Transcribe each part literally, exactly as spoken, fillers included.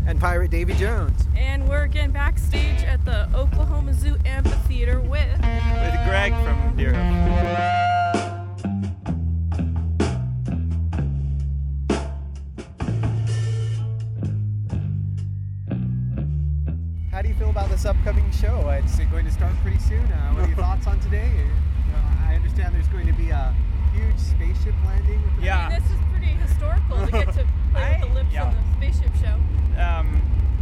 And Pirate Davy Jones. And we're again backstage at the Oklahoma Zoo Amphitheater with... With Greg from Deerhoof. How do you feel about this upcoming show? It's going to start pretty soon. Uh, what are your thoughts on today? Uh, I understand there's going to be a huge spaceship landing. With the Yeah. I mean, this is pretty historical to get to play I, with the lips yeah. on the spaceship show. Um,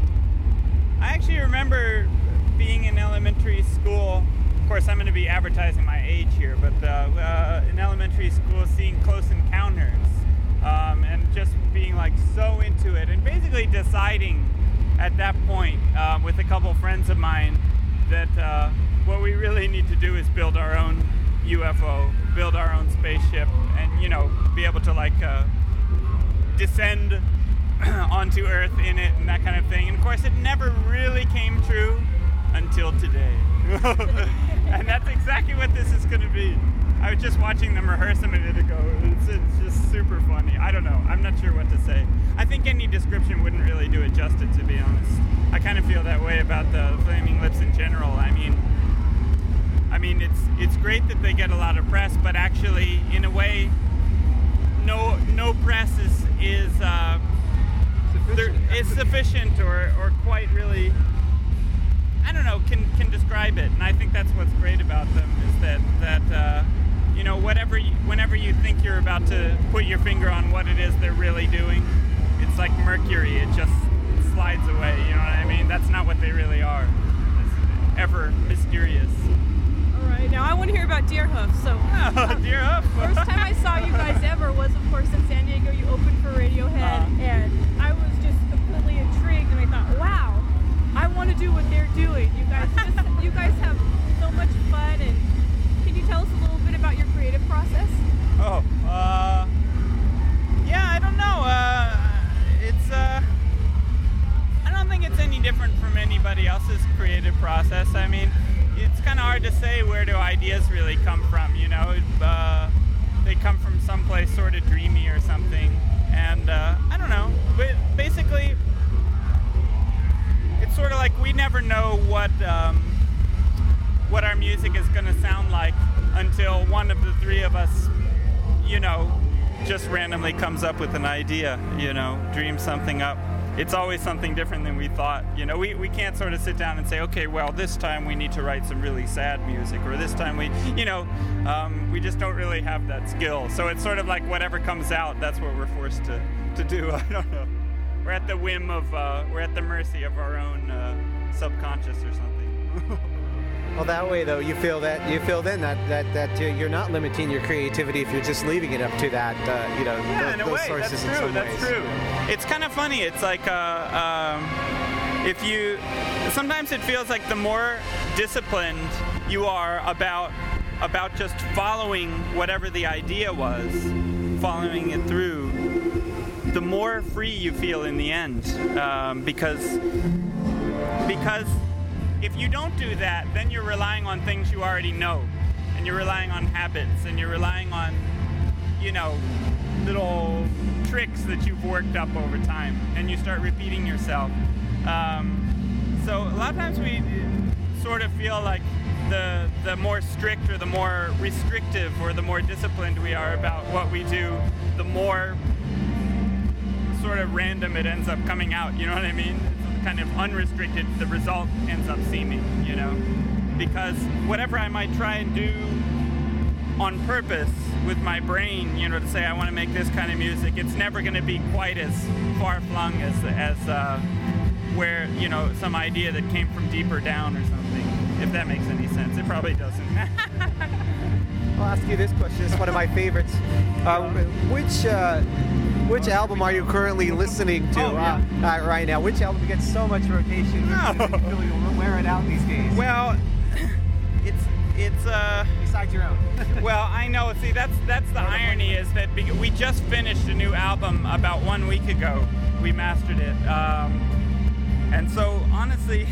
I actually remember being in elementary school. Of course, I'm going to be advertising my age here, but uh, uh, in elementary school, seeing Close Encounters um, and just being like so into it, and basically deciding at that point um, with a couple friends of mine that uh, what we really need to do is build our own U F O, build our own spaceship, and you know, be able to like uh, descend onto Earth in it and that kind of thing. And of course, it never really came true until today. And that's exactly what this is going to be. I was just watching them rehearse a minute ago. It's, it's just super funny. I don't know. I'm not sure what to say. I think any description wouldn't really do it justice, to be honest. I kind of feel that way about the Flaming Lips in general. I mean, I mean, it's it's great that they get a lot of press, but actually, in a way, no no press is is uh, there, is sufficient or or quite really. I don't know, can can describe it, and I think that's what's great about them is that that uh, you know, whatever you, whenever you think you're about to put your finger on what it is they're really doing, it's like mercury, it just slides away. You know what I mean? That's not what they really are. It's ever mysterious. All right, now I want to hear about Deerhoof. So, oh, Deerhoof. First time I saw you guys ever was, of course, in San Diego. You opened for Radiohead, uh-huh. and I was just completely intrigued, and I thought, wow. I want to do what they're doing. You guys just, you guys have so much fun, and can you tell us a little bit about your creative process? Oh, uh, yeah, I don't know. Uh, it's, uh, I don't think it's any different from anybody else's creative process. I mean, it's kind of hard to say where do ideas really come from, you know? Uh, they come from someplace sort of dreamy or something, and uh, I don't know. But basically, it's sort of like we never know what um, what our music is going to sound like until one of the three of us, you know, just randomly comes up with an idea, you know, dreams something up. It's always something different than we thought. You know, we, we can't sort of sit down and say, okay, well, this time we need to write some really sad music, or this time we, you know, um, we just don't really have that skill. So it's sort of like whatever comes out, that's what we're forced to, to do. I don't know. We're at the whim of, uh, we're at the mercy of our own uh, subconscious or something. Well, that way, though, you feel that you feel then that that that you're not limiting your creativity if you're just leaving it up to that, uh, you know, yeah, those, in a those way, sources that's in true, some that's ways. true. It's kind of funny. It's like, uh, um, if you, sometimes it feels like the more disciplined you are about about just following whatever the idea was, following it through, the more free you feel in the end, um, because because if you don't do that, then you're relying on things you already know, and you're relying on habits, and you're relying on, you know, little tricks that you've worked up over time, and you start repeating yourself. Um, so a lot of times we sort of feel like the the more strict or the more restrictive or the more disciplined we are about what we do, the more sort of random it ends up coming out, you know what I mean? It's kind of unrestricted, the result ends up seeming, you know? Because whatever I might try and do on purpose with my brain, you know, to say I want to make this kind of music, it's never going to be quite as far-flung as, as uh, where, you know, some idea that came from deeper down or something, if that makes any sense. It probably doesn't. I'll ask you this question. It's one of my favorites. Uh, which uh, which album are you currently listening to oh, yeah. uh, uh, right now? Which album gets so much rotation? No. You really wear it out these days. Well, it's it's uh. Besides your own. Well, I know. See, that's that's the irony is that be- we just finished a new album about one week ago. We mastered it, um, and so honestly,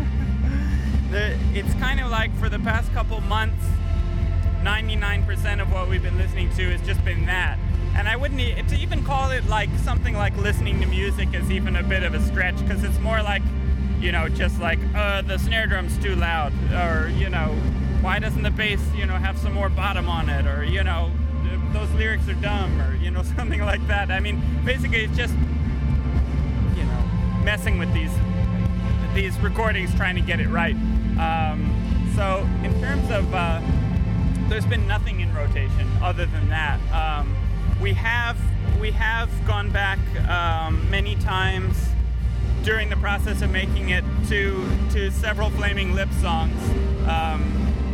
the, it's kind of like for the past couple months, ninety-nine percent of what we've been listening to has just been that. and I wouldn't e- to even call it like something like listening to music is even a bit of a stretch, because it's more like, you know, just like uh, the snare drum's too loud, or you know, why doesn't the bass, you know, have some more bottom on it, or you know, those lyrics are dumb, or you know, something like that. I mean, basically, it's just, you know, messing with these these recordings, trying to get it right. Um, so in terms of, uh, there's been nothing in rotation other than that. Um, we have we have gone back um, many times during the process of making it to to several Flaming Lips songs, um,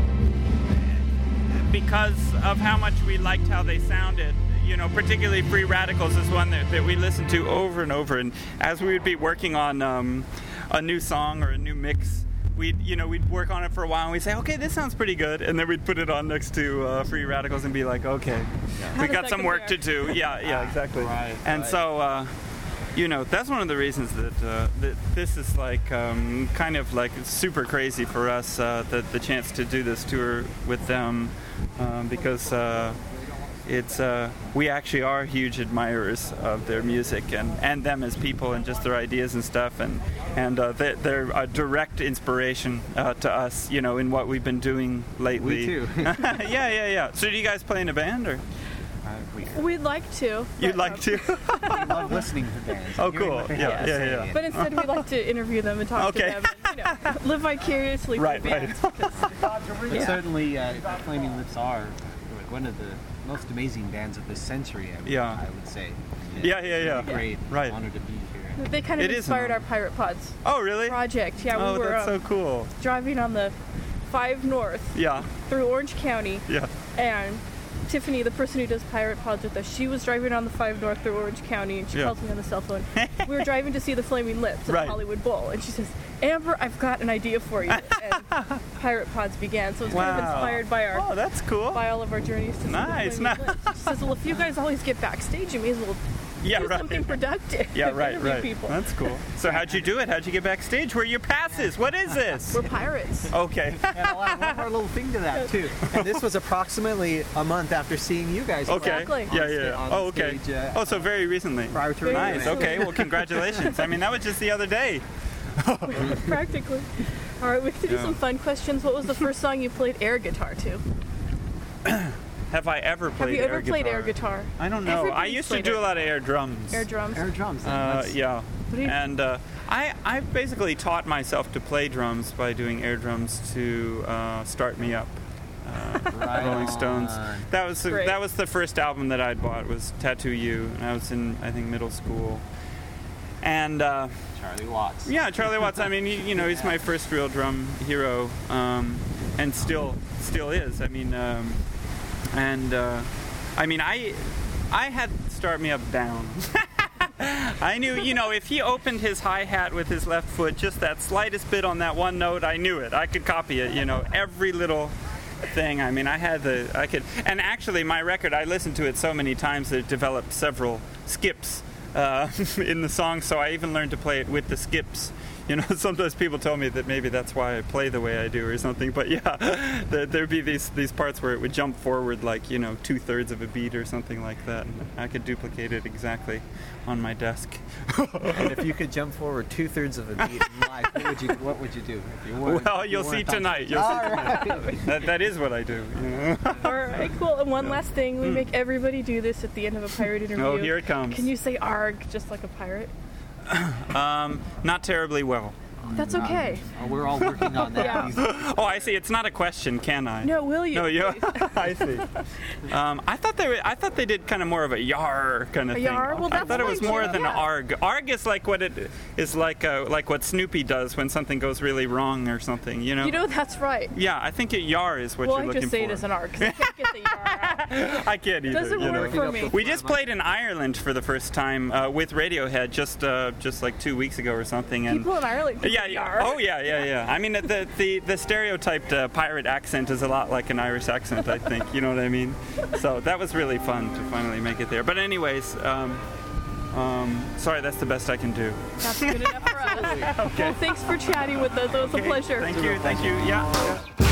because of how much we liked how they sounded. You know, particularly Free Radicals is one that, that we listened to over and over, and as we would be working on um, a new song or a new mix, we'd, you know, we'd work on it for a while and we'd say, okay, this sounds pretty good, and then we'd put it on next to uh, Free Radicals and be like, okay, How we does got that some work to compare? do. Yeah, yeah, exactly. Right, and right. so, uh, you know, that's one of the reasons that uh, that this is like um, kind of like super crazy for us, uh, the the chance to do this tour with them, um, because uh, it's uh, we actually are huge admirers of their music and, and them as people and just their ideas and stuff, and and uh, they, they're a direct inspiration uh, to us, you know, in what we've been doing lately. We too. yeah, yeah, yeah. So do you guys play in a band, or Uh, we, We'd like to. you'd but, like um, to? we love listening to bands. Oh, and hearing cool. what they Yeah, have to yeah, say, yeah. and- But instead, we like to interview them and talk Okay. to them, and, you know, live vicariously Right, through right. bands. because- But Yeah. certainly, uh, Flaming Lips are one of the most amazing bands of this century, I would, Yeah. I would say. And Yeah, it's yeah, yeah. really Great. Right. Honor to be here. They kind of It is inspired an our Pirate Pods Oh, really? project. Yeah, Oh, we were that's um, so cool. driving on the five North Yeah, through Orange County, yeah. and Tiffany, the person who does Pirate Pods with us, she was driving on the five North through Orange County, and she Yeah. calls me on the cell phone. We were driving to see the Flaming Lips at Right. Hollywood Bowl, and she says, Amber, I've got an idea for you. And Pirate Pods began, so it's kind of Wow. inspired by our Oh, that's cool. by all of our journeys to see Nice, the Flaming nice. Lips. She says, well, if you guys always get backstage, you may as well Yeah, do right. something productive. Yeah, right, interview right. people. That's cool. So how'd you do it? How'd you get backstage? Where are your passes? What is this? We're pirates. Okay. And I'll add one more little thing to that too. And this was approximately a month after seeing you guys. Okay. Exactly. Yeah, On yeah. sta- on Oh, okay. stage, uh, Oh, so very recently. prior to Very Nice. recently. Okay. Well, congratulations. I mean, that was just the other day. Practically. All right, we can do Yeah. some fun questions. What was the first song you played air guitar to? Have I ever played Have you ever air played guitar? air guitar? I don't know. I Everybody's used to played do air- a lot of air drums. Air drums. air drums. then. Uh, That's- yeah. What do you- And uh, I I basically taught myself to play drums by doing air drums to uh, start me up. Uh, Right Rolling Stones. on. That was the, Great. that was the first album that I'd bought, was Tattoo You, and I was in I think middle school. And uh, Charlie Watts. yeah, Charlie Watts. I mean, he, you know, he's my first real drum hero, um, and still still is. I mean, um, and uh, I mean, I I had Start Me Up down. I knew, you know, if he opened his hi-hat with his left foot, just that slightest bit on that one note, I knew it. I could copy it, you know, every little thing. I mean, I had the, I could, and actually my record, I listened to it so many times that it developed several skips uh, in the song, so I even learned to play it with the skips. You know, sometimes people tell me that maybe that's why I play the way I do or something, but yeah, there, there'd be these, these parts where it would jump forward like, you know, two-thirds of a beat or something like that, and I could duplicate it exactly on my desk. And if you could jump forward two thirds of a beat in life, what would you what would you do? If you weren't- Well, if you you'll see weren't on- tonight. You'll see All tonight. right. That, that is what I do. You know? All right, cool. And one last thing, we make everybody do this at the end of a pirate interview. Oh, here it comes. Can you say "arg" just like a pirate? Um, not terribly well. That's okay. Oh, we're all working on that. Yeah. These- Oh, I see. It's not a question, can I? No, will you? No, you. please? I see. Um, I thought they were, I thought they did kind of more of a yar kind of A thing. yar? Well, I that's thought it was like, more yeah. than Yeah. arg. Arg is like what it is like uh, like what Snoopy does when something goes really wrong or something. You know. You know, that's right. Yeah, I think a yar is what Well, you're I looking just say for. it as an arg, 'cause I can't get the yar out. I can't either. Doesn't you know. work for me. We just played in Ireland for the first time uh, with Radiohead just uh, just like two weeks ago or something, and People in Ireland can yeah, say yeah. yar. Oh yeah, yeah, yeah. I mean, the the the stereotyped uh, pirate accent is a lot like an Irish accent, I think. You know what I mean? So that was really fun to finally make it there. But anyways, um, um, sorry, that's the best I can do. That's good enough for us. Well, thanks for chatting with us. It was a Okay, pleasure. Thank you, thank you. Yeah. yeah.